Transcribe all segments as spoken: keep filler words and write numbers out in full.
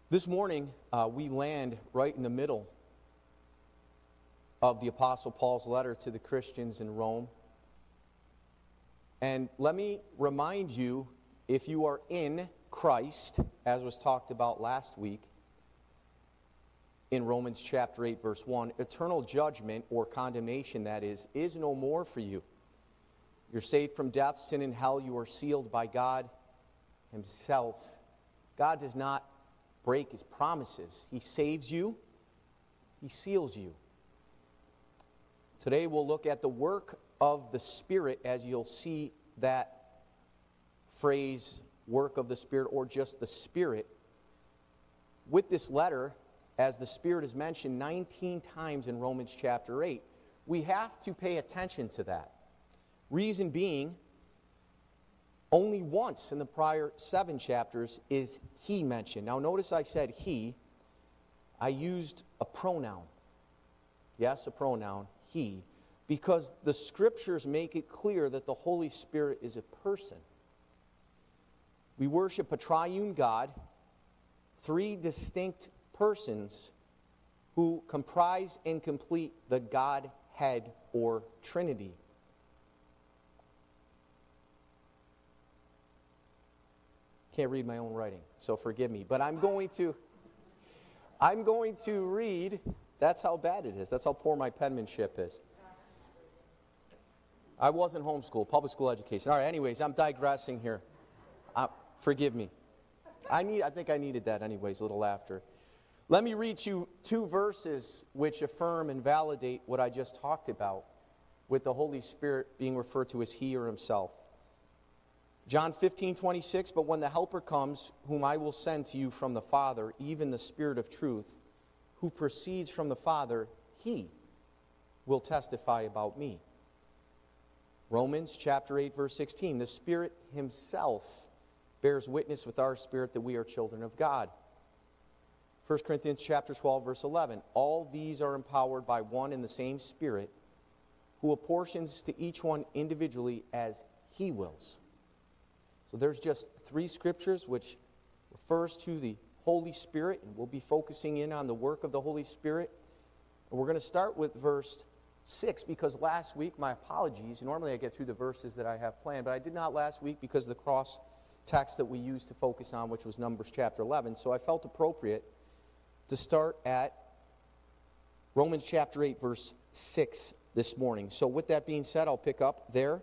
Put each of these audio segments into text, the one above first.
This morning, uh, we land right in the middle of the Apostle Paul's letter to the Christians in Rome. And let me remind you, if you are in Christ, as was talked about last week, in Romans chapter eight, verse one, eternal judgment, or condemnation that is, is no more for you. You're saved from death, sin, and hell. You are sealed by God Himself. God does not break His promises. He saves you. He seals you. Today we'll look at the work of the Spirit, as you'll see that phrase, work of the Spirit, or just the Spirit. With this letter, as the Spirit is mentioned nineteen times in Romans chapter eight, we have to pay attention to that. Reason being, only once in the prior seven chapters is He mentioned. Now notice I said He. I used a pronoun. Yes, a pronoun, He. Because the Scriptures make it clear that the Holy Spirit is a person. We worship a triune God, three distinct persons who comprise and complete the Godhead or Trinity. Can't read my own writing, so forgive me. But I'm going to, I'm going to read, that's how bad it is. That's how poor my penmanship is. I wasn't homeschooled, public school education. All right, anyways, I'm digressing here. Uh, forgive me. I need, I think I needed that anyways, a little laughter. Let me read you two verses which affirm and validate what I just talked about, with the Holy Spirit being referred to as He or Himself. John fifteen, twenty-six, but when the Helper comes, whom I will send to you from the Father, even the Spirit of truth, who proceeds from the Father, He will testify about me. Romans chapter eight, verse sixteen, the Spirit Himself bears witness with our spirit that we are children of God. First Corinthians chapter twelve, verse eleven, all these are empowered by one and the same Spirit, who apportions to each one individually as He wills. So there's just three scriptures which refers to the Holy Spirit, and we'll be focusing in on the work of the Holy Spirit. And we're going to start with verse six, because last week, my apologies, normally I get through the verses that I have planned, but I did not last week because of the cross text that we used to focus on, which was Numbers chapter eleven. So I felt appropriate to start at Romans chapter eight, verse six this morning. So with that being said, I'll pick up there.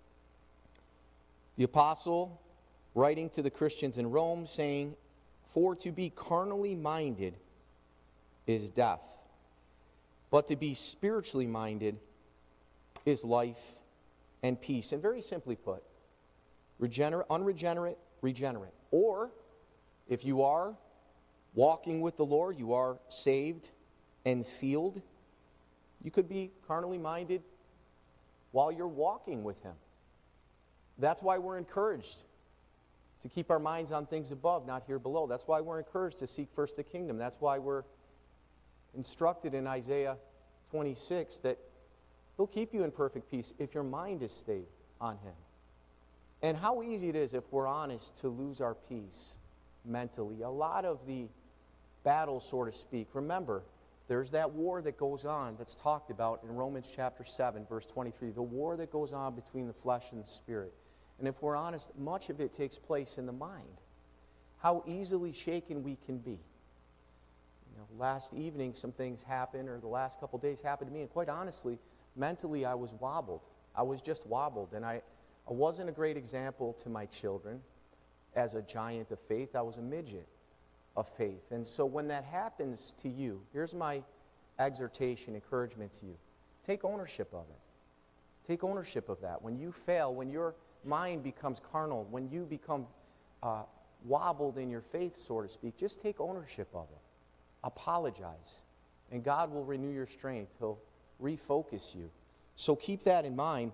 The apostle writing to the Christians in Rome saying, for to be carnally minded is death, but to be spiritually minded is life and peace. And very simply put, regenerate, unregenerate, regenerate. Or, if you are walking with the Lord, you are saved and sealed, you could be carnally minded while you're walking with Him. That's why we're encouraged to keep our minds on things above, not here below. That's why we're encouraged to seek first the kingdom. That's why we're instructed in Isaiah twenty-six that He'll keep you in perfect peace if your mind is stayed on Him. And how easy it is, if we're honest, to lose our peace mentally. A lot of the battle, so to speak. Remember, there's that war that goes on that's talked about in Romans chapter seven, verse twenty-three. The war that goes on between the flesh and the spirit. And if we're honest, much of it takes place in the mind. How easily shaken we can be. You know, last evening some things happened, or the last couple days happened to me, and quite honestly, mentally I was wobbled. I was just wobbled, and I, I wasn't a great example to my children as a giant of faith. I was a midget of faith. And so when that happens to you, here's my exhortation, encouragement to you. Take ownership of it. Take ownership of that. When you fail, when your mind becomes carnal, when you become uh, wobbled in your faith, so to speak, just take ownership of it. Apologize. And God will renew your strength. He'll refocus you. So keep that in mind.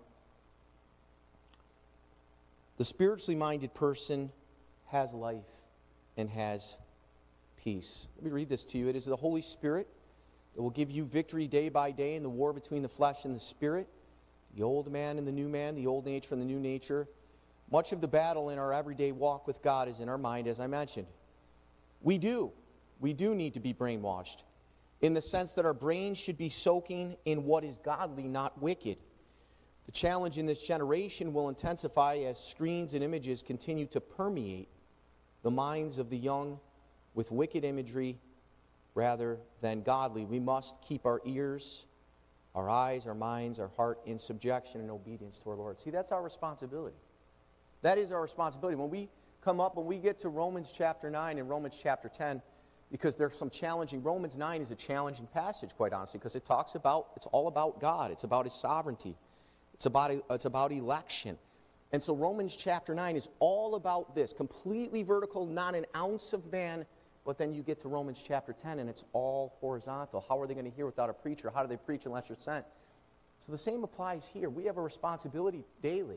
The spiritually minded person has life and has peace. Let me read this to you. It is the Holy Spirit that will give you victory day by day in the war between the flesh and the spirit, the old man and the new man, the old nature and the new nature. Much of the battle in our everyday walk with God is in our mind, as I mentioned. We do we do need to be brainwashed, in the sense that our brains should be soaking in what is godly, not wicked. The challenge in this generation will intensify as screens and images continue to permeate the minds of the young with wicked imagery rather than godly. We must keep our ears, our eyes, our minds, our heart in subjection and obedience to our Lord. See, that's our responsibility. That is our responsibility. When we come up, when we get to Romans chapter nine and Romans chapter ten, because there's some challenging, Romans nine is a challenging passage, quite honestly, because it talks about, it's all about God. It's about His sovereignty. It's about, it's about election. And so Romans chapter nine is all about this, completely vertical, not an ounce of man. But then you get to Romans chapter ten, and it's all horizontal. How are they going to hear without a preacher? How do they preach unless you're sent? So the same applies here. We have a responsibility daily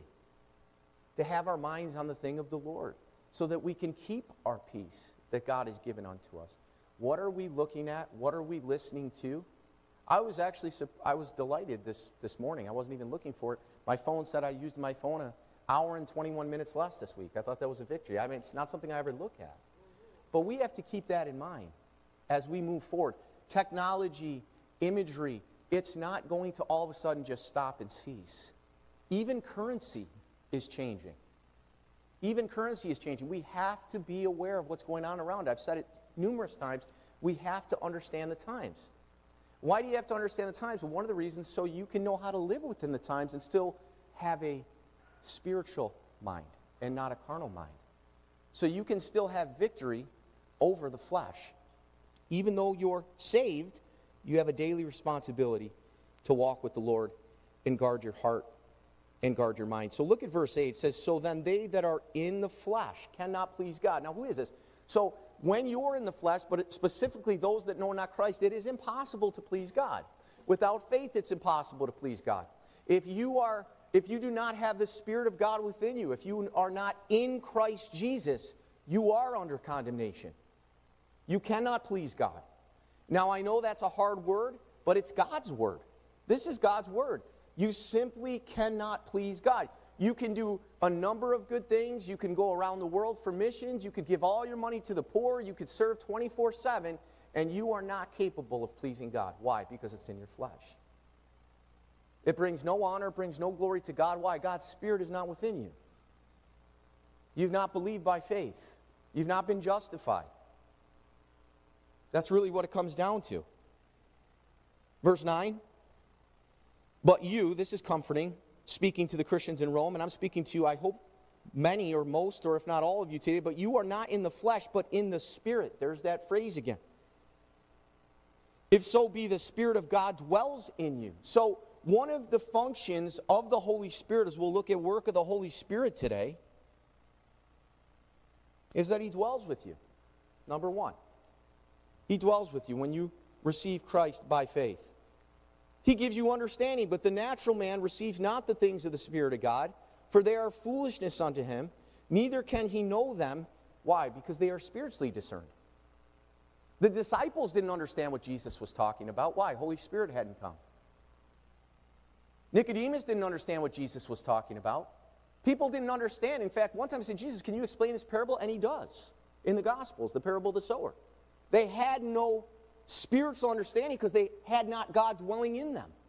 to have our minds on the thing of the Lord so that we can keep our peace that God has given unto us. What are we looking at? What are we listening to? I was actually, I was delighted this, this morning. I wasn't even looking for it. My phone said I used my phone an hour and twenty-one minutes less this week. I thought that was a victory. I mean, it's not something I ever look at. But we have to keep that in mind as we move forward. Technology, imagery, it's not going to all of a sudden just stop and cease. Even currency is changing. Even currency is changing. We have to be aware of what's going on around. I've said it numerous times. We have to understand the times. Why do you have to understand the times? Well, one of the reasons so you can know how to live within the times and still have a spiritual mind and not a carnal mind. So you can still have victory over the flesh. Even though you're saved, you have a daily responsibility to walk with the Lord and guard your heart and guard your mind. So look at verse eight. It says, so then they that are in the flesh cannot please God. Now who is this? So when you're in the flesh, but specifically those that know not Christ, it is impossible to please God. Without faith, it's impossible to please God. If you are, if you do not have the Spirit of God within you, if you are not in Christ Jesus, you are under condemnation. You cannot please God. Now, I know that's a hard word, but it's God's word. This is God's word. You simply cannot please God. You can do a number of good things. You can go around the world for missions. You could give all your money to the poor. You could serve twenty-four seven, and you are not capable of pleasing God. Why? Because it's in your flesh. It brings no honor, brings no glory to God. Why? God's Spirit is not within you. You've not believed by faith. You've not been justified. That's really what it comes down to. Verse nine. But you, this is comforting, speaking to the Christians in Rome, and I'm speaking to you, I hope, many or most, or if not all of you today, but you are not in the flesh, but in the Spirit. There's that phrase again. If so be the Spirit of God dwells in you. So one of the functions of the Holy Spirit, as we'll look at work of the Holy Spirit today, is that He dwells with you. Number one. He dwells with you when you receive Christ by faith. He gives you understanding, but the natural man receives not the things of the Spirit of God, for they are foolishness unto him, neither can he know them. Why? Because they are spiritually discerned. The disciples didn't understand what Jesus was talking about. Why? Holy Spirit hadn't come. Nicodemus didn't understand what Jesus was talking about. People didn't understand. In fact, one time I said, Jesus, can you explain this parable? And He does. In the Gospels, the parable of the sower. They had no spiritual understanding because they had not God dwelling in them.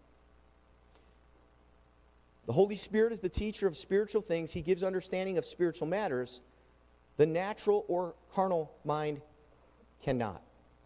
The Holy Spirit is the teacher of spiritual things. He gives understanding of spiritual matters. The natural or carnal mind cannot.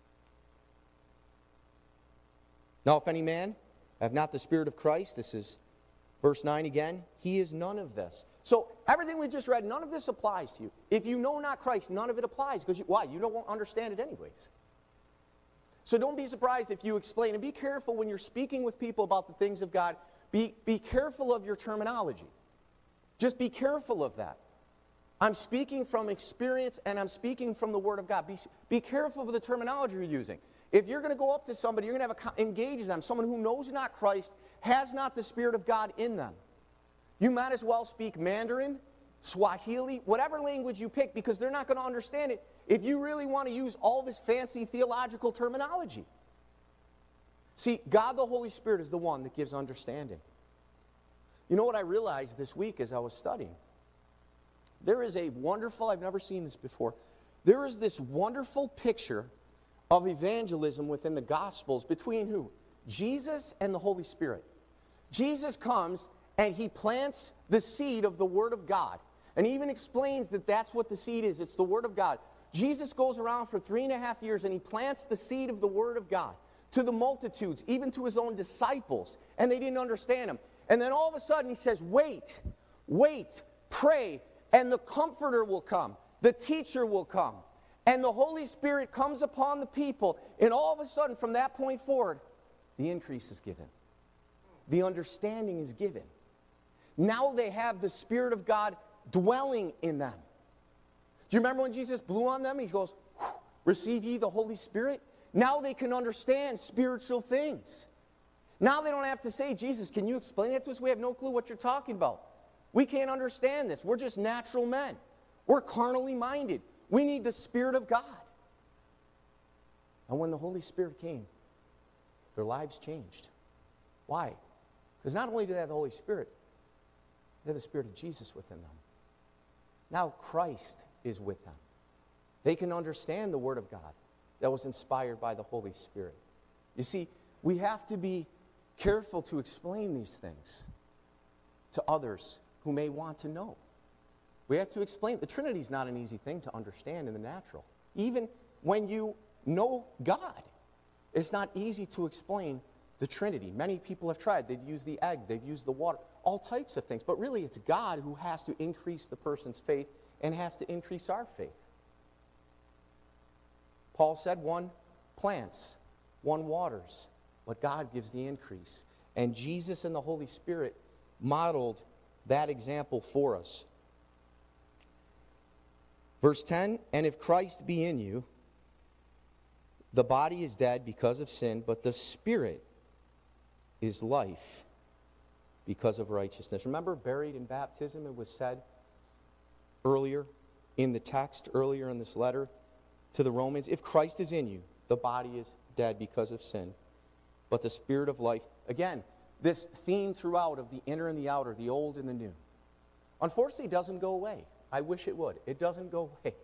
Now, if any man have not the Spirit of Christ, this is verse nine again, he is none of this. So everything we just read, none of this applies to you. If you know not Christ, none of it applies. Because you, why? You don't understand it anyways. So don't be surprised if you explain. And be careful when you're speaking with people about the things of God. Be, be careful of your terminology. Just be careful of that. I'm speaking from experience and I'm speaking from the Word of God. Be, be careful of the terminology you're using. If you're going to go up to somebody, you're going to have a, engage them, someone who knows not Christ, has not the Spirit of God in them. You might as well speak Mandarin, Swahili, whatever language you pick, because they're not going to understand it if you really want to use all this fancy theological terminology. See, God the Holy Spirit is the one that gives understanding. You know what I realized this week as I was studying? There is a wonderful, I've never seen this before, there is this wonderful picture of evangelism within the Gospels between who? Jesus and the Holy Spirit. Jesus comes and he plants the seed of the Word of God. And he even explains that that's what the seed is. It's the Word of God. Jesus goes around for three and a half years and he plants the seed of the Word of God to the multitudes, even to his own disciples. And they didn't understand him. And then all of a sudden he says, wait, wait, pray, and the Comforter will come. The teacher will come. And the Holy Spirit comes upon the people. And all of a sudden, from that point forward, the increase is given. The understanding is given. Now they have the Spirit of God dwelling in them. Do you remember when Jesus blew on them? He goes, receive ye the Holy Spirit. Now they can understand spiritual things. Now they don't have to say, Jesus, can you explain that to us? We have no clue what you're talking about. We can't understand this. We're just natural men. We're carnally minded. We need the Spirit of God. And when the Holy Spirit came, their lives changed. Why? Because not only do they have the Holy Spirit, they have the Spirit of Jesus within them. Now Christ is with them. They can understand the Word of God that was inspired by the Holy Spirit. You see, we have to be careful to explain these things to others who may want to know. We have to explain. The Trinity is not an easy thing to understand in the natural. Even when you know God, it's not easy to explain the Trinity. Many people have tried. They've used the egg. They've used the water. All types of things. But really, it's God who has to increase the person's faith and has to increase our faith. Paul said, one plants, one waters, but God gives the increase. And Jesus and the Holy Spirit modeled that example for us. Verse ten, and if Christ be in you, the body is dead because of sin, but the Spirit is life because of righteousness. Remember, buried in baptism, it was said earlier in the text, earlier in this letter to the Romans, if Christ is in you, the body is dead because of sin, but the Spirit of life. Again, this theme throughout of the inner and the outer, the old and the new. Unfortunately, it doesn't go away. I wish it would. It doesn't go away.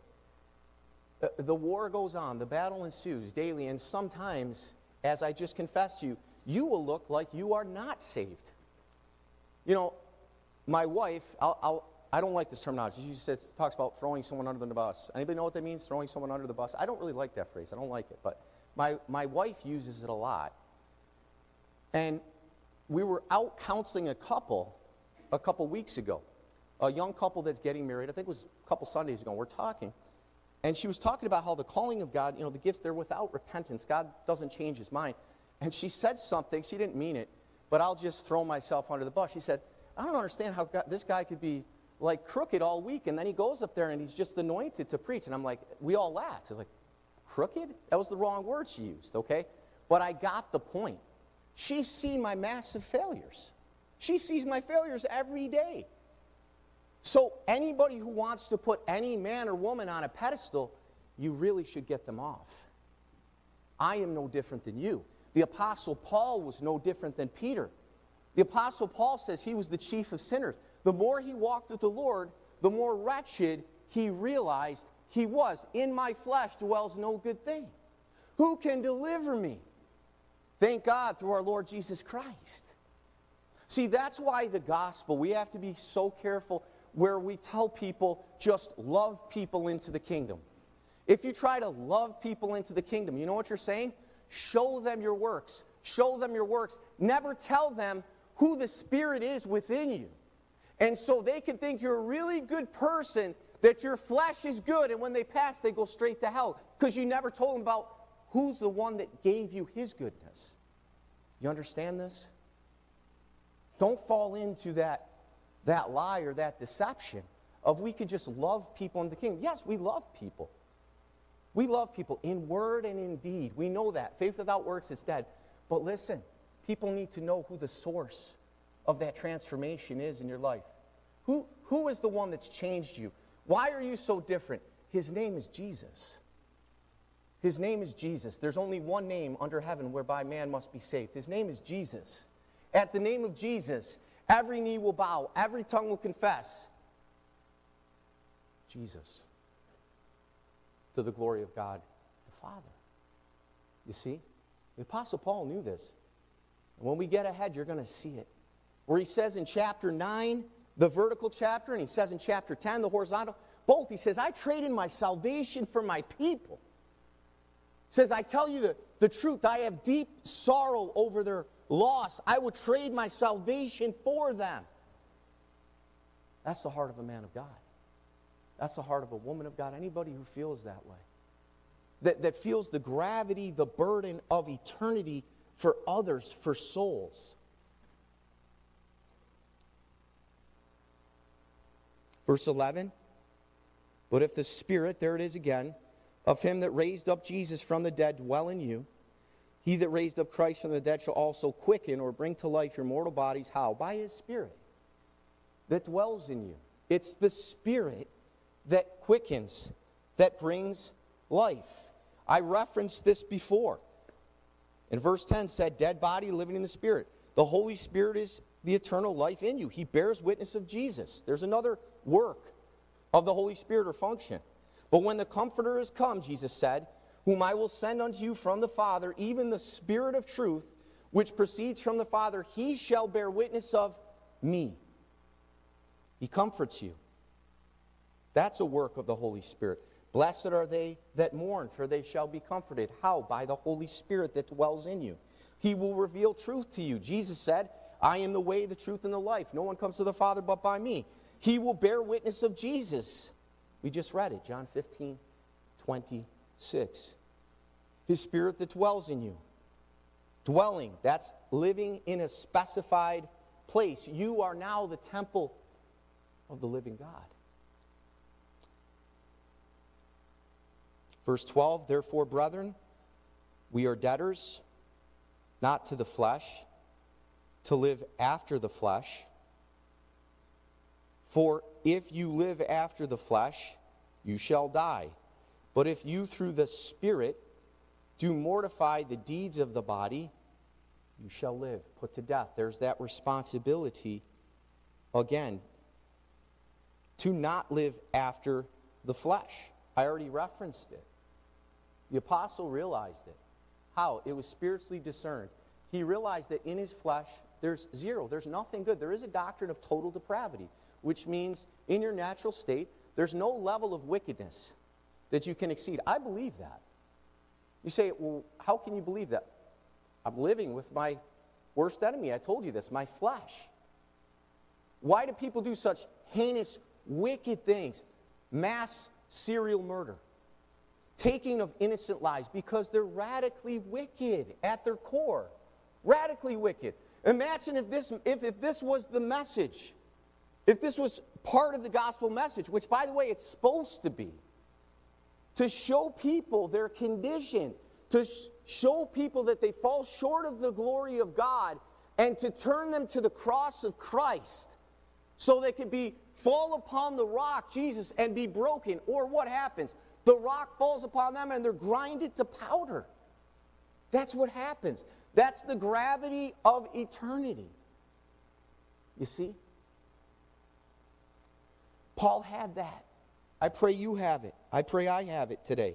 The war goes on. The battle ensues daily. And sometimes, as I just confessed to you, you will look like you are not saved. You know, my wife, I'll, I'll, I don't like this terminology. She says, talks about throwing someone under the bus. Anybody know what that means, throwing someone under the bus? I don't really like that phrase. I don't like it. But my, my wife uses it a lot. And we were out counseling a couple a couple weeks ago. A young couple that's getting married. I think it was a couple Sundays ago. We're talking. And she was talking about how the calling of God, you know, the gifts, they're without repentance. God doesn't change his mind. And she said something. She didn't mean it. But I'll just throw myself under the bus. She said, I don't understand how God, this guy could be like crooked all week. And then he goes up there and he's just anointed to preach. And I'm like, we all laughed. It's like, crooked? That was the wrong word she used, okay? But I got the point. She's seen my massive failures. She sees my failures every day. So anybody who wants to put any man or woman on a pedestal, you really should get them off. I am no different than you. The Apostle Paul was no different than Peter. The Apostle Paul says he was the chief of sinners. The more he walked with the Lord, the more wretched he realized he was. In my flesh dwells no good thing. Who can deliver me? Thank God through our Lord Jesus Christ. See, that's why the gospel, we have to be so careful where we tell people, just love people into the kingdom. If you try to love people into the kingdom, you know what you're saying? Show them your works. Show them your works. Never tell them who the Spirit is within you. And so they can think you're a really good person, that your flesh is good, and when they pass, they go straight to hell. Because you never told them about who's the one that gave you his goodness. You understand this? Don't fall into that that lie or that deception of we could just love people in the kingdom. Yes, we love people. We love people in word and in deed. We know that. Faith without works is dead. But listen, people need to know who the source of that transformation is in your life. Who, who is the one that's changed you? Why are you so different? His name is Jesus. His name is Jesus. There's only one name under heaven whereby man must be saved. His name is Jesus. At the name of Jesus, every knee will bow, every tongue will confess. Jesus. To the glory of God the Father. You see? The Apostle Paul knew this. And when we get ahead, you're going to see it. Where he says in chapter nine, the vertical chapter, and he says in chapter ten, the horizontal, both, he says, I traded my salvation for my people. He says, I tell you the, the truth, I have deep sorrow over their loss. I would trade my salvation for them. That's the heart of a man of God. That's the heart of a woman of God. Anybody who feels that way. That, that feels the gravity, the burden of eternity for others, for souls. Verse eleven. But if the Spirit, there it is again, of him that raised up Jesus from the dead dwell in you, he that raised up Christ from the dead shall also quicken or bring to life your mortal bodies. How? By his Spirit that dwells in you. It's the Spirit that quickens, that brings life. I referenced this before. In verse ten said, dead body living in the Spirit. The Holy Spirit is the eternal life in you. He bears witness of Jesus. There's another work of the Holy Spirit or function. But when the Comforter is come, Jesus said, whom I will send unto you from the Father, even the Spirit of truth, which proceeds from the Father, he shall bear witness of me. He comforts you. That's a work of the Holy Spirit. Blessed are they that mourn, for they shall be comforted. How? By the Holy Spirit that dwells in you. He will reveal truth to you. Jesus said, I am the way, the truth, and the life. No one comes to the Father but by me. He will bear witness of Jesus. We just read it, John fifteen, twenty-six. His Spirit that dwells in you. Dwelling, that's living in a specified place. You are now the temple of the living God. Verse twelve, therefore, brethren, we are debtors, not to the flesh, to live after the flesh. For if you live after the flesh, you shall die. But if you through the Spirit do mortify the deeds of the body, you shall live. Put to death. There's that responsibility again to not live after the flesh. I already referenced it. The apostle realized it. How? It was spiritually discerned. He realized that in his flesh there's zero. There's nothing good. There is a doctrine of total depravity, which means in your natural state there's no level of wickedness that you can exceed. I believe that. You say, well, how can you believe that? I'm living with my worst enemy. I told you this, my flesh. Why do people do such heinous, wicked things? Mass serial murder. Taking of innocent lives, because they're radically wicked at their core. Radically wicked. Imagine if this, if, if this was the message. If this was part of the gospel message, which, by the way, it's supposed to be. To show people their condition. To sh- show people that they fall short of the glory of God. And to turn them to the cross of Christ. So they could be, fall upon the rock, Jesus, and be broken. Or what happens? The rock falls upon them and they're grinded to powder. That's what happens. That's the gravity of eternity. You see? Paul had that. I pray you have it. I pray I have it today.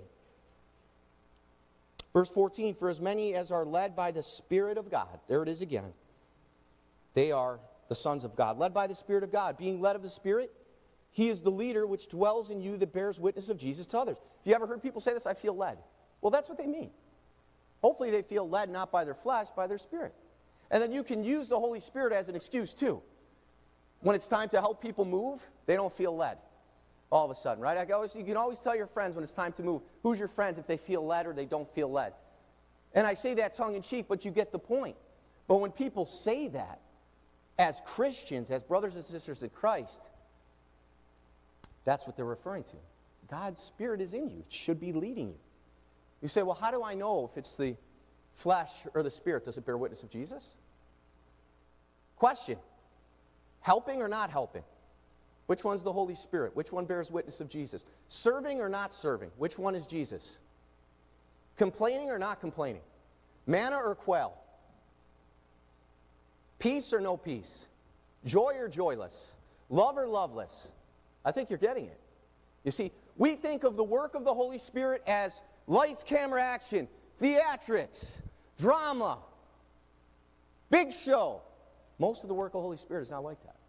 Verse fourteen, for as many as are led by the Spirit of God, there it is again, they are the sons of God. Led by the Spirit of God. Being led of the Spirit, he is the leader which dwells in you that bears witness of Jesus to others. If you ever heard people say this, I feel led. Well, that's what they mean. Hopefully they feel led not by their flesh, by their spirit. And then you can use the Holy Spirit as an excuse too. When it's time to help people move, they don't feel led all of a sudden, right? I always, you can always tell your friends when it's time to move, who's your friends if they feel led or they don't feel led. And I say that tongue-in-cheek, but you get the point. But when people say that, as Christians, as brothers and sisters in Christ, that's what they're referring to. God's Spirit is in you. It should be leading you. You say, well, how do I know if it's the flesh or the Spirit? Does it bear witness of Jesus? Question. Helping or not helping? Which one's the Holy Spirit? Which one bears witness of Jesus? Serving or not serving? Which one is Jesus? Complaining or not complaining? Manna or quail? Peace or no peace? Joy or joyless? Love or loveless? I think you're getting it. You see, we think of the work of the Holy Spirit as lights, camera, action. theatrics, drama, big show. Most of the work of the Holy Spirit is not like that.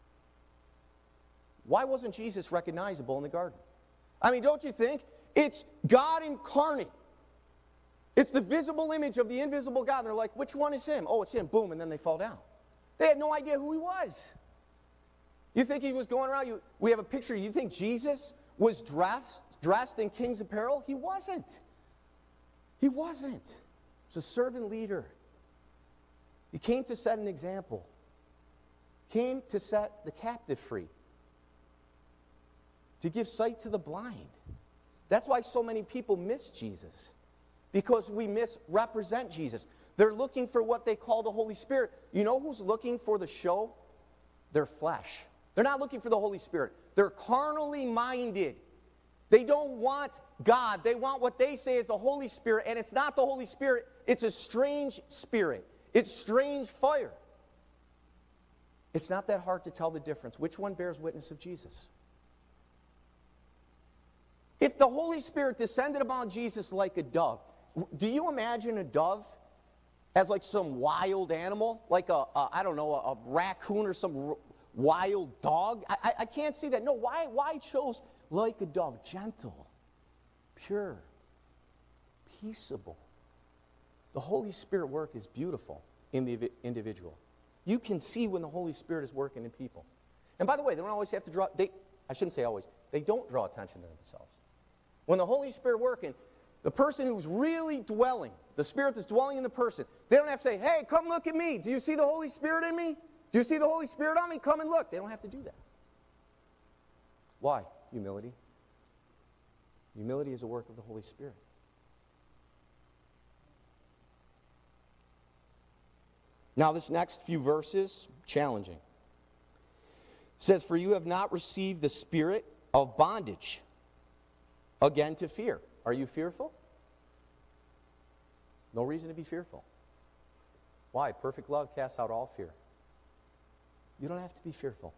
Why wasn't Jesus recognizable in the garden? I mean, don't you think? It's God incarnate. It's the visible image of the invisible God. They're like, which one is him? Oh, it's him. Boom, and then they fall down. They had no idea who he was. You think he was going around? You, we have a picture. You think Jesus was dressed, dressed in king's apparel? He wasn't. He wasn't. He was a servant leader. He came to set an example. Came to set the captive free. To give sight to the blind. That's why so many people miss Jesus. Because we misrepresent Jesus. They're looking for what they call the Holy Spirit. You know who's looking for the show? Their flesh. They're not looking for the Holy Spirit. They're carnally minded. They don't want God. They want what they say is the Holy Spirit, and it's not the Holy Spirit. It's a strange spirit. It's strange fire. It's not that hard to tell the difference. Which one bears witness of Jesus? If the Holy Spirit descended upon Jesus like a dove, do you imagine a dove as like some wild animal? Like a, a I don't know, a, a raccoon or some r- wild dog? I, I, I can't see that. No, why, why chose like a dove? Gentle, pure, peaceable. The Holy Spirit work is beautiful in the individual. You can see when the Holy Spirit is working in people. And by the way, they don't always have to draw, they, I shouldn't say always, they don't draw attention to themselves. When the Holy Spirit working, the person who's really dwelling, the Spirit that's dwelling in the person, they don't have to say, hey, come look at me. Do you see the Holy Spirit in me? Do you see the Holy Spirit on me? Come and look. They don't have to do that. Why? Humility. Humility is a work of the Holy Spirit. Now, this next few verses, challenging. It says, for you have not received the spirit of bondage, again to fear. Are you fearful? No reason to be fearful. Why? Perfect love casts out all fear. You don't have to be fearful.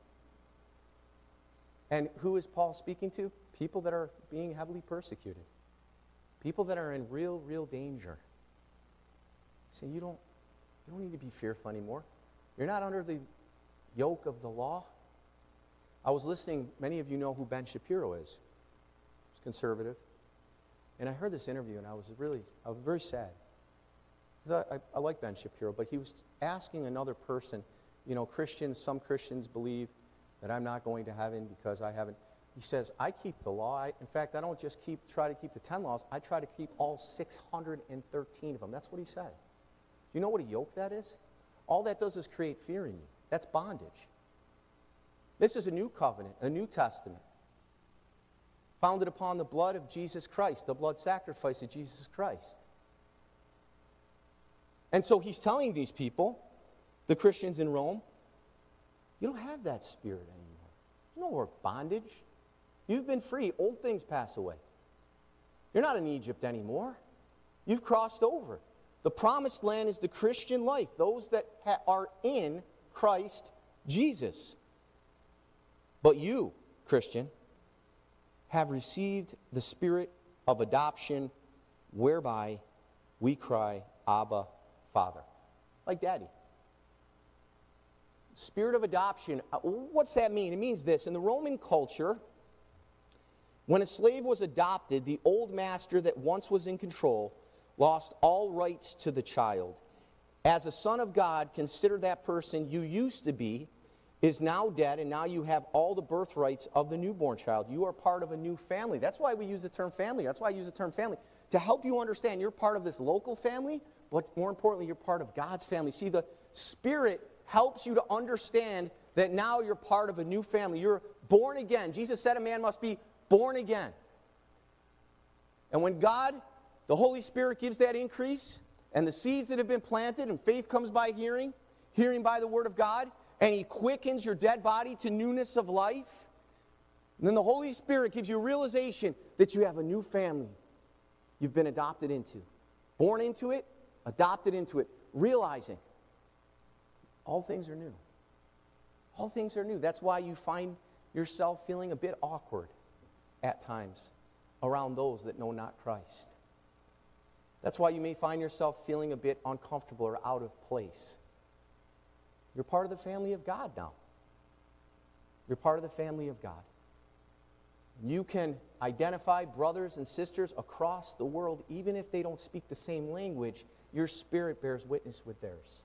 And who is Paul speaking to? People that are being heavily persecuted. People that are in real, real danger. Say, you don't, you don't need to be fearful anymore. You're not under the yoke of the law. I was listening, many of you know who Ben Shapiro is. He's conservative. And I heard this interview and I was really, I was very sad. Because I, I, I like Ben Shapiro, but he was asking another person, you know, Christians, some Christians believe that I'm not going to heaven because I haven't. He says, I keep the law. I, in fact, I don't just keep try to keep the ten laws. I try to keep all six hundred thirteen of them. That's what he said. Do you know what a yoke that is? All that does is create fear in you. That's bondage. This is a new covenant, a new testament, founded upon the blood of Jesus Christ, the blood sacrifice of Jesus Christ. And so he's telling these people, the Christians in Rome, you don't have that spirit anymore. No more bondage. You've been free. Old things pass away. You're not in Egypt anymore. You've crossed over. The promised land is the Christian life, those that ha- are in Christ Jesus. But you, Christian, have received the spirit of adoption, whereby we cry, Abba, Father. Like Daddy. Spirit of adoption, what's that mean? It means this. In the Roman culture, when a slave was adopted, the old master that once was in control lost all rights to the child. As a son of God, consider that person you used to be is now dead, and now you have all the birthrights of the newborn child. You are part of a new family. That's why we use the term family. That's why I use the term family. To help you understand you're part of this local family, but more importantly, you're part of God's family. See, the Spirit helps you to understand that now you're part of a new family. You're born again. Jesus said a man must be born again. And when God, the Holy Spirit, gives that increase, and the seeds that have been planted, and faith comes by hearing, hearing by the Word of God, and He quickens your dead body to newness of life, and then the Holy Spirit gives you a realization that you have a new family you've been adopted into. Born into it, adopted into it, realizing all things are new. All things are new. That's why you find yourself feeling a bit awkward at times around those that know not Christ. That's why you may find yourself feeling a bit uncomfortable or out of place. You're part of the family of God now. You're part of the family of God. You can identify brothers and sisters across the world, even if they don't speak the same language. Your spirit bears witness with theirs.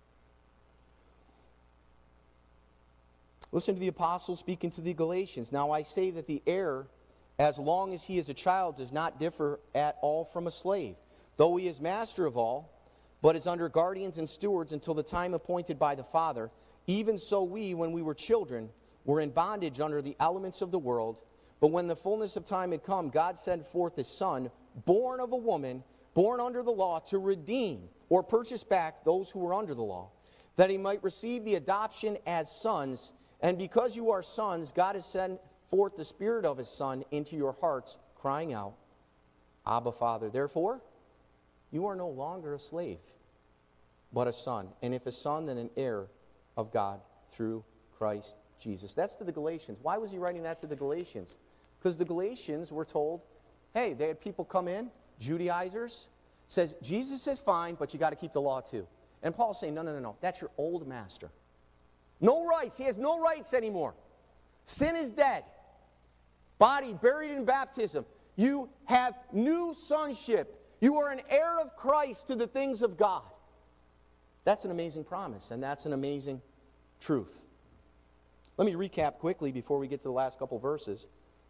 Listen to the apostle speaking to the Galatians. Now I say that the heir, as long as he is a child, does not differ at all from a slave, though he is master of all, but is under guardians and stewards until the time appointed by the Father. Even so we, when we were children, were in bondage under the elements of the world. But when the fullness of time had come, God sent forth His Son, born of a woman, born under the law, to redeem or purchase back those who were under the law, that He might receive the adoption as sons. And because you are sons, God has sent forth the Spirit of His Son into your hearts, crying out, Abba, Father. Therefore, you are no longer a slave, but a son. And if a son, then an heir of God through Christ Jesus. That's to the Galatians. Why was he writing that to the Galatians? Because the Galatians were told, hey, they had people come in, Judaizers, says, Jesus is fine, but you got to keep the law too. And Paul's saying, no, no, no, no. That's your old master. No rights. He has no rights anymore. Sin is dead. Body buried in baptism. You have new sonship. You are an heir of Christ to the things of God. That's an amazing promise, and that's an amazing truth. Let me recap quickly before we get to the last couple verses.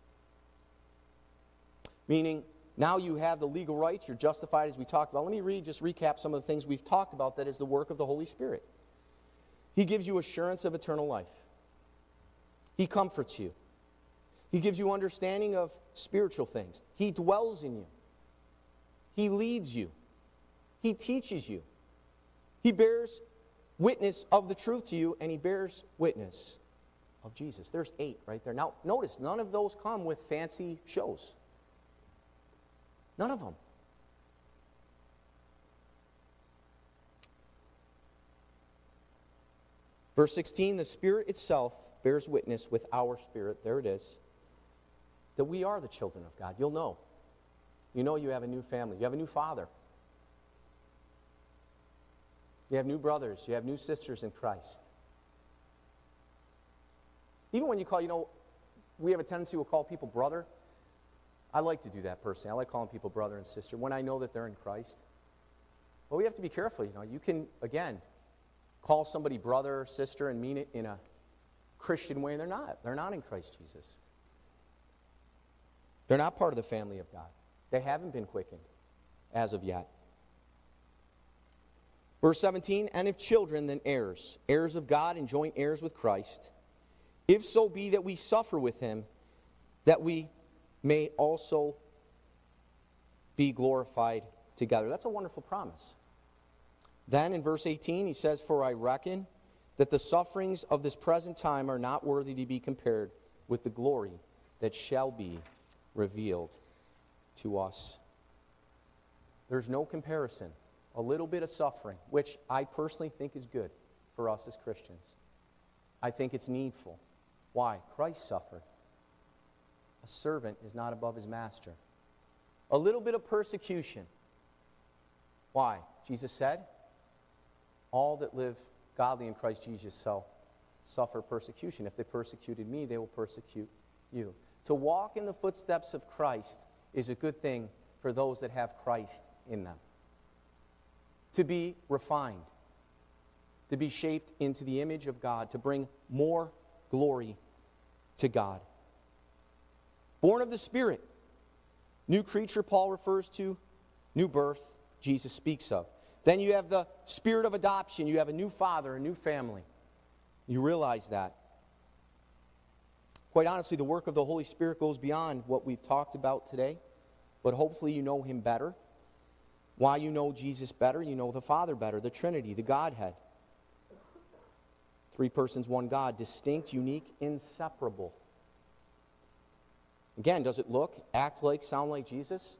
Meaning, now you have the legal rights, you're justified as we talked about. Let me read, just recap some of the things we've talked about that is the work of the Holy Spirit. He gives you assurance of eternal life. He comforts you. He gives you understanding of spiritual things. He dwells in you. He leads you. He teaches you. He bears witness of the truth to you, and He bears witness of Jesus. There's eight right there. Now, notice, none of those come with fancy shows. None of them. Verse sixteen, the Spirit itself bears witness with our spirit, there it is, that we are the children of God. You'll know. You know you have a new family. You have a new father. You have new brothers. You have new sisters in Christ. Even when you call, you know, we have a tendency, we'll call people brother. I like to do that personally. I like calling people brother and sister when I know that they're in Christ. But we have to be careful, you know. You can, again, call somebody brother or sister and mean it in a Christian way, and they're not. They're not in Christ Jesus. They're not part of the family of God. They haven't been quickened as of yet. Verse seventeen, and if children, then heirs, heirs of God and joint heirs with Christ, if so be that we suffer with Him, that we may also be glorified together. That's a wonderful promise. Then in verse eighteen, he says, for I reckon that the sufferings of this present time are not worthy to be compared with the glory that shall be revealed to us. There's no comparison. A little bit of suffering, which I personally think is good for us as Christians. I think it's needful. Why? Christ suffered. A servant is not above his master. A little bit of persecution. Why? Jesus said, all that live godly in Christ Jesus shall suffer persecution. If they persecuted me, they will persecute you. To walk in the footsteps of Christ is a good thing for those that have Christ in them. To be refined, to be shaped into the image of God, to bring more glory to God. Born of the Spirit, new creature Paul refers to, new birth Jesus speaks of. Then you have the spirit of adoption. You have a new father, a new family. You realize that. Quite honestly, the work of the Holy Spirit goes beyond what we've talked about today, but hopefully you know Him better. Why you know Jesus better? You know the Father better, the Trinity, the Godhead. Three persons, one God, distinct, unique, inseparable. Again, does it look, act like, sound like Jesus?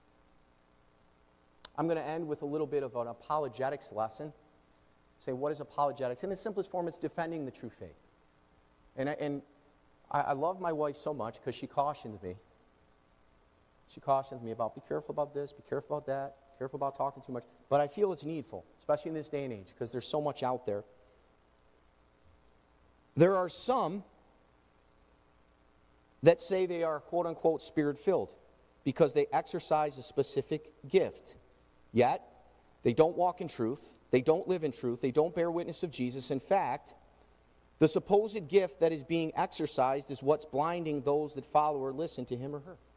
I'm going to end with a little bit of an apologetics lesson. Say, what is apologetics? In the simplest form, it's defending the true faith. And I, and I, I love my wife so much because she cautions me. She cautions me about, be careful about this, be careful about that. Careful about talking too much. But I feel it's needful, especially in this day and age, because there's so much out there. There are some that say they are, quote-unquote, spirit-filled because they exercise a specific gift. Yet, they don't walk in truth. They don't live in truth. They don't bear witness of Jesus. In fact, the supposed gift that is being exercised is what's blinding those that follow or listen to him or her.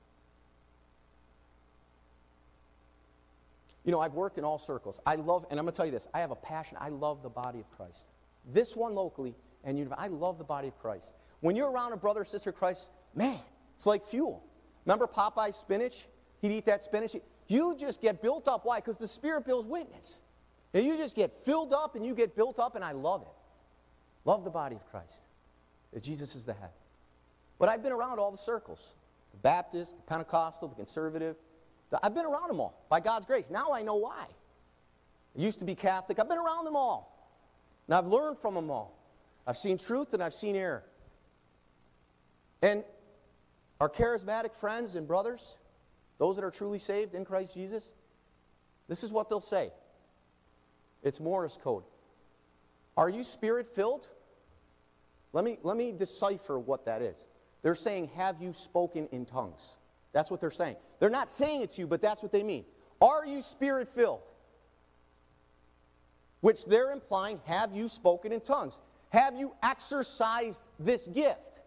You know, I've worked in all circles. I love, and I'm going to tell you this, I have a passion. I love the body of Christ. This one locally, and you, I love the body of Christ. When you're around a brother or sister of Christ, man, it's like fuel. Remember Popeye's spinach? He'd eat that spinach. You just get built up. Why? Because the Spirit bears witness. And you just get filled up and you get built up, and I love it. Love the body of Christ. Jesus is the head. But I've been around all the circles. The Baptist, the Pentecostal, the conservative. The, I've been around them all, by God's grace. Now I know why. I used to be Catholic. I've been around them all. And I've learned from them all. I've seen truth and I've seen error. And our charismatic friends and brothers, those that are truly saved in Christ Jesus, this is what they'll say. It's Morse code. Are you spirit-filled? Let me, let me decipher what that is. They're saying, have you spoken in tongues? That's what they're saying. They're not saying it to you, but that's what they mean. Are you spirit-filled? Which they're implying, have you spoken in tongues? Have you exercised this gift?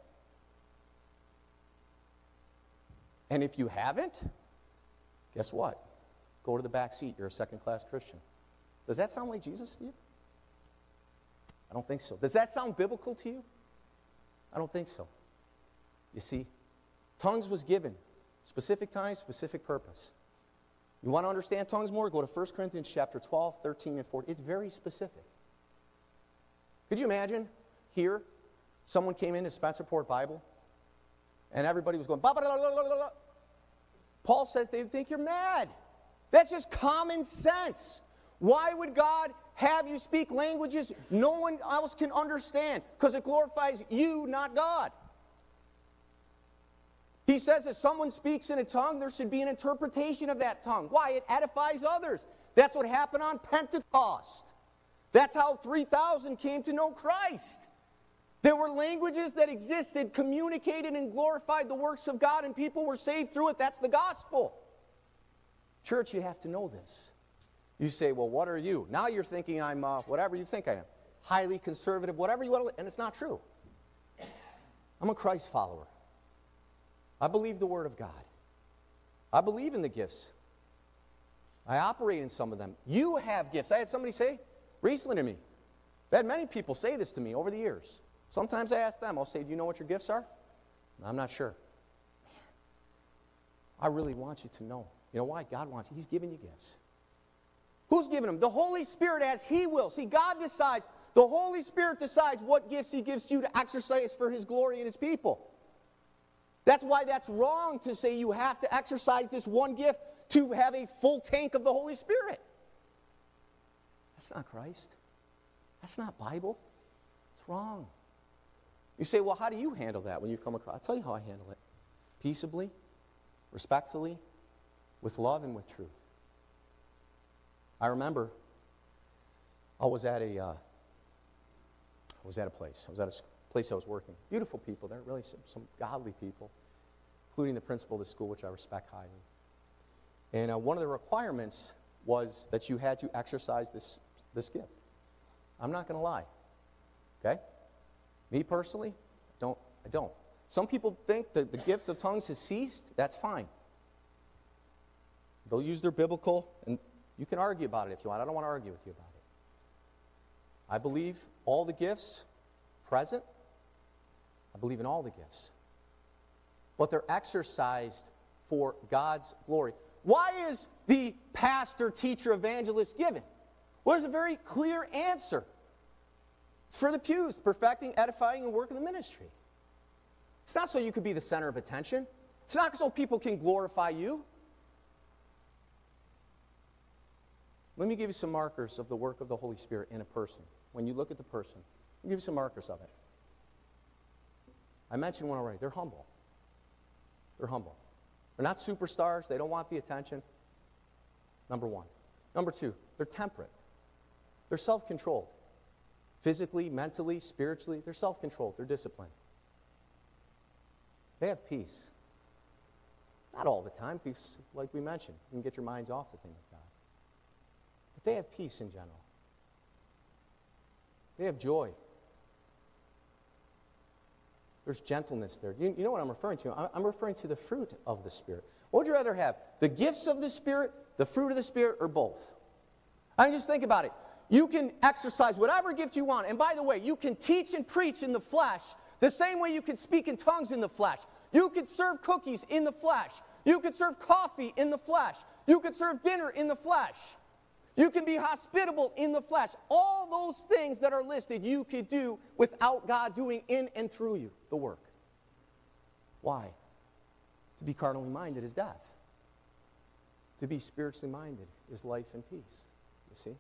And if you haven't, guess what? Go to the back seat. You're a second-class Christian. Does that sound like Jesus to you? I don't think so. Does that sound biblical to you? I don't think so. You see, tongues was given. Specific time, specific purpose. You want to understand tongues more? Go to First Corinthians chapter twelve, thirteen, and fourteen. It's very specific. Could you imagine here, someone came in to Spencerport Bible, and everybody was going, blah, blah, blah, blah, blah, blah. Paul says they think you're mad. That's just common sense. Why would God have you speak languages no one else can understand? Because it glorifies you, not God. He says if someone speaks in a tongue, there should be an interpretation of that tongue. Why? It edifies others. That's what happened on Pentecost. That's how three thousand came to know Christ. There were languages that existed, communicated and glorified the works of God, and people were saved through it. That's the gospel. Church, you have to know this. You say, well, what are you? Now you're thinking I'm uh, whatever you think I am. Highly conservative, whatever you want to, and it's not true. I'm a Christ follower. I believe the Word of God. I believe in the gifts. I operate in some of them. You have gifts. I had somebody say recently to me, I've had many people say this to me over the years. Sometimes I ask them, I'll say, do you know what your gifts are? I'm not sure. Man, I really want you to know. You know why? God wants you. He's giving you gifts. Who's giving them? The Holy Spirit as He will. See, God decides. The Holy Spirit decides what gifts He gives you to exercise for His glory and His people. That's why that's wrong to say you have to exercise this one gift to have a full tank of the Holy Spirit. That's not Christ. That's not Bible. It's wrong. You say, well, how do you handle that when you've come across? I'll tell you how I handle it. Peaceably, respectfully, with love and with truth. I remember I was at a, uh, I was at a place. I was at a place I was working. Beautiful people there, really some, some godly people, including the principal of the school, which I respect highly. And uh, one of the requirements was that you had to exercise this, this gift. I'm not going to lie. Okay? Me personally, don't, I don't. Some people think that the gift of tongues has ceased. That's fine. They'll use their biblical, and you can argue about it if you want. I don't want to argue with you about it. I believe all the gifts present. I believe in all the gifts. But they're exercised for God's glory. Why is the pastor, teacher, evangelist given? Well, there's a very clear answer. It's for the pews, perfecting, edifying, and work of the ministry. It's not so you could be the center of attention. It's not so people can glorify you. Let me give you some markers of the work of the Holy Spirit in a person. When you look at the person, I'll give you some markers of it. I mentioned one already. They're humble. They're humble. They're not superstars. They don't want the attention. number one. Number two, they're temperate. They're self-controlled. Physically, mentally, spiritually, they're self-controlled. They're disciplined. They have peace. Not all the time, because like we mentioned, you can get your minds off the thing of God. But they have peace in general. They have joy. There's gentleness there. You, you know what I'm referring to? I'm, I'm referring to the fruit of the Spirit. What would you rather have? The gifts of the Spirit, the fruit of the Spirit, or both? I mean, just think about it. You can exercise whatever gift you want. And by the way, you can teach and preach in the flesh the same way you can speak in tongues in the flesh. You could serve cookies in the flesh. You could serve coffee in the flesh. You could serve dinner in the flesh. You can be hospitable in the flesh. All those things that are listed you could do without God doing in and through you the work. Why? To be carnally minded is death. To be spiritually minded is life and peace. You see?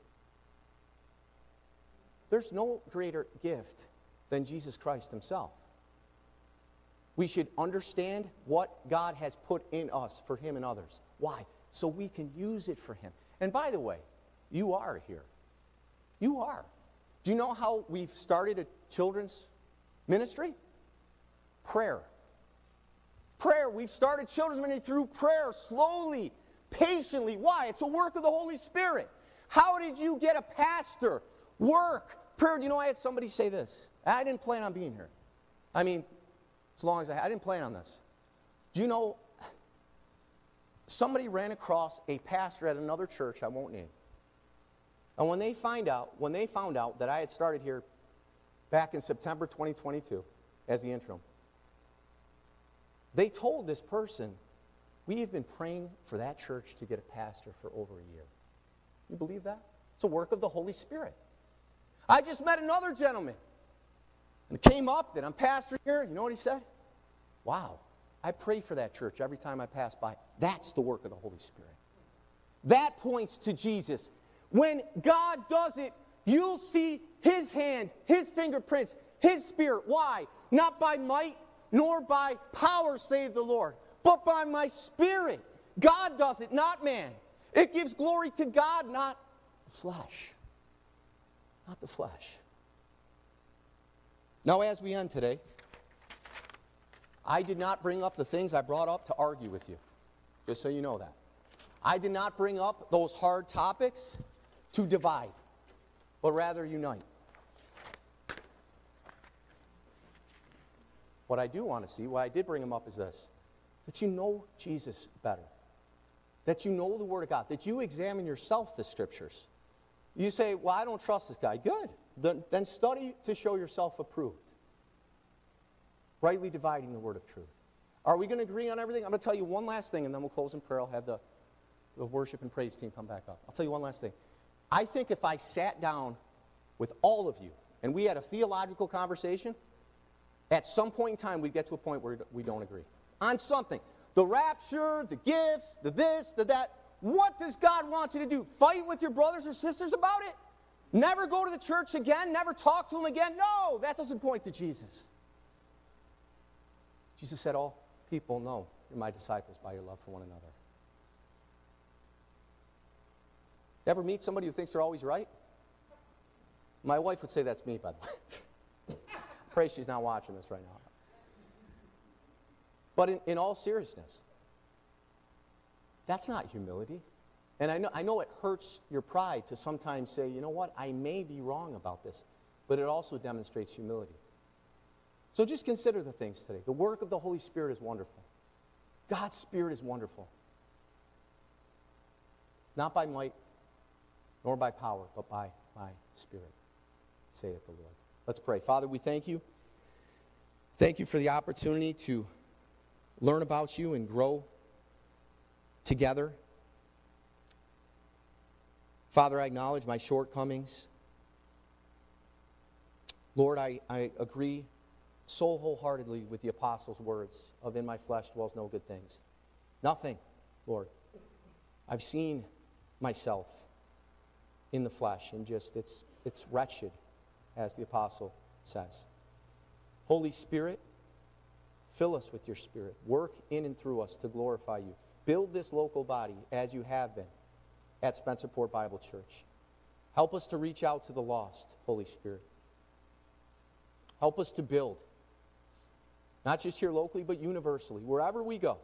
There's no greater gift than Jesus Christ himself. We should understand what God has put in us for him and others. Why? So we can use it for him. And by the way, you are here. You are. Do you know how we've started a children's ministry? Prayer. Prayer. We've started children's ministry through prayer, slowly, patiently. Why? It's a work of the Holy Spirit. How did you get a pastor? Work. Prayer. Do you know, I had somebody say this. I didn't plan on being here. I mean, as long as I, I didn't plan on this. Do you know, somebody ran across a pastor at another church I won't name. And when they find out, when they found out that I had started here back in September twenty twenty-two as the interim, they told this person, we have been praying for that church to get a pastor for over a year. You believe that? It's a work of the Holy Spirit. I just met another gentleman. And came up that I'm pastor here. You know what he said? Wow, I pray for that church every time I pass by. That's the work of the Holy Spirit. That points to Jesus. When God does it, you'll see his hand, his fingerprints, his Spirit. Why? Not by might nor by power, save the Lord, but by my Spirit. God does it, not man. It gives glory to God, not the flesh. Not the flesh. Now, as we end today, I did not bring up the things I brought up to argue with you, just so you know that. I did not bring up those hard topics to divide, but rather unite. What I do want to see, why I did bring them up, is this: that you know Jesus better, that you know the Word of God, that you examine yourself the Scriptures. You say, well, I don't trust this guy. Good. Then, then study to show yourself approved. Rightly dividing the word of truth. Are we going to agree on everything? I'm going to tell you one last thing, and then we'll close in prayer. I'll have the, the worship and praise team come back up. I'll tell you one last thing. I think if I sat down with all of you, and we had a theological conversation, at some point in time, we'd get to a point where we don't agree. On something. The rapture, the gifts, the this, the that. What does God want you to do? Fight with your brothers or sisters about it? Never go to the church again? Never talk to them again? No, that doesn't point to Jesus. Jesus said, all people know you're my disciples by your love for one another. Ever meet somebody who thinks they're always right? My wife would say that's me, by the way. Pray she's not watching this right now. But in, in all seriousness, that's not humility. And I know, I know it hurts your pride to sometimes say, you know what, I may be wrong about this. But it also demonstrates humility. So just consider the things today. The work of the Holy Spirit is wonderful. God's Spirit is wonderful. Not by might, nor by power, but by my Spirit, saith the Lord. Let's pray. Father, we thank you. Thank you for the opportunity to learn about you and grow together. Father, I acknowledge my shortcomings. Lord, I, I agree so wholeheartedly with the apostles' words of in my flesh dwells no good things. Nothing, Lord. I've seen myself in the flesh and just it's it's wretched, as the apostle says. Holy Spirit, fill us with your Spirit. Work in and through us to glorify you. Build this local body as you have been. at Spencerport Bible Church. Help us to reach out to the lost, Holy Spirit. Help us to build, not just here locally, but universally, wherever we go,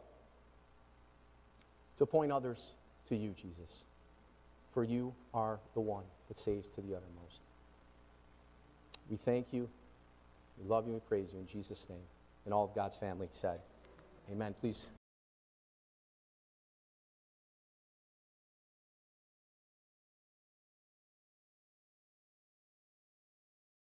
to point others to you, Jesus. For you are the one that saves to the uttermost. We thank you, we love you, we praise you in Jesus' name. And all of God's family said, amen. Please